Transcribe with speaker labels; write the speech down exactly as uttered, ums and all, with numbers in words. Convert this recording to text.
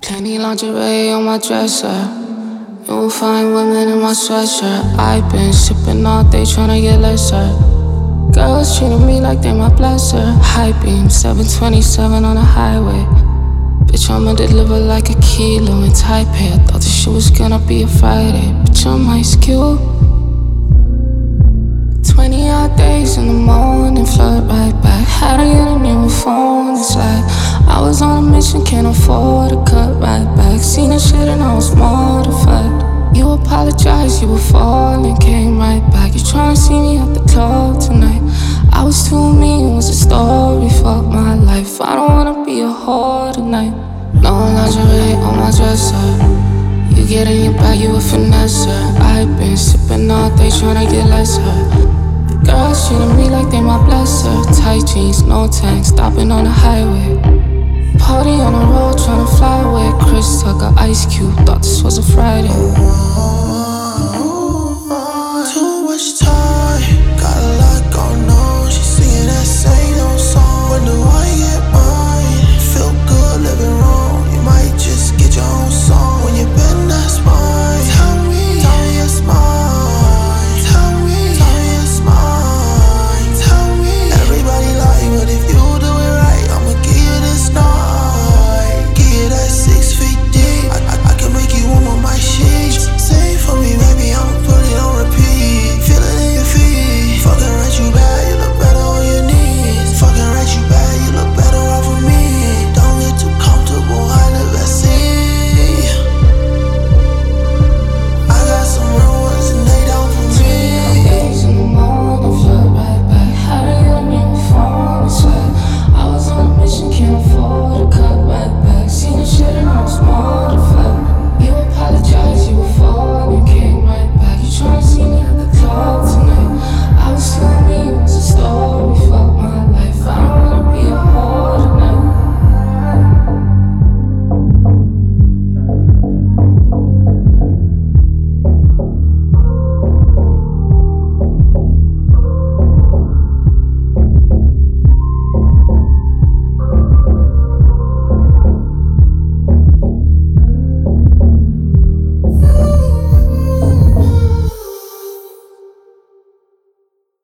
Speaker 1: Penny lingerie on my dresser. You will find women in my sweatshirt. I've been sipping all day tryna get lesser. Girls treating me like they my blesser. High beam, seven twenty-seven on the highway. Bitch, I'ma deliver like a kilo in Taipei. I thought this shit was gonna be a Friday. Bitch, I'm Ice Cube. Twenty odd days in the morning, flood right back. Had to get a new phone. It's like I was on a mission, can't afford to cut right back. Seen the shit and I was mortified. You apologized, you were falling, came right back. You tryna see me at the club tonight. I was too mean, it was a story, fuck my life. I don't wanna be a whore tonight. No lingerie on my dresser. You get in your bag, you a finesser. I've been sipping all day tryna get lesser. Girls treating me like they my blesser. Tight jeans, no tank, stopping on the highway. Party on the road, tryna fly away. Chris Tucker, Ice Cube, thought this was a Friday.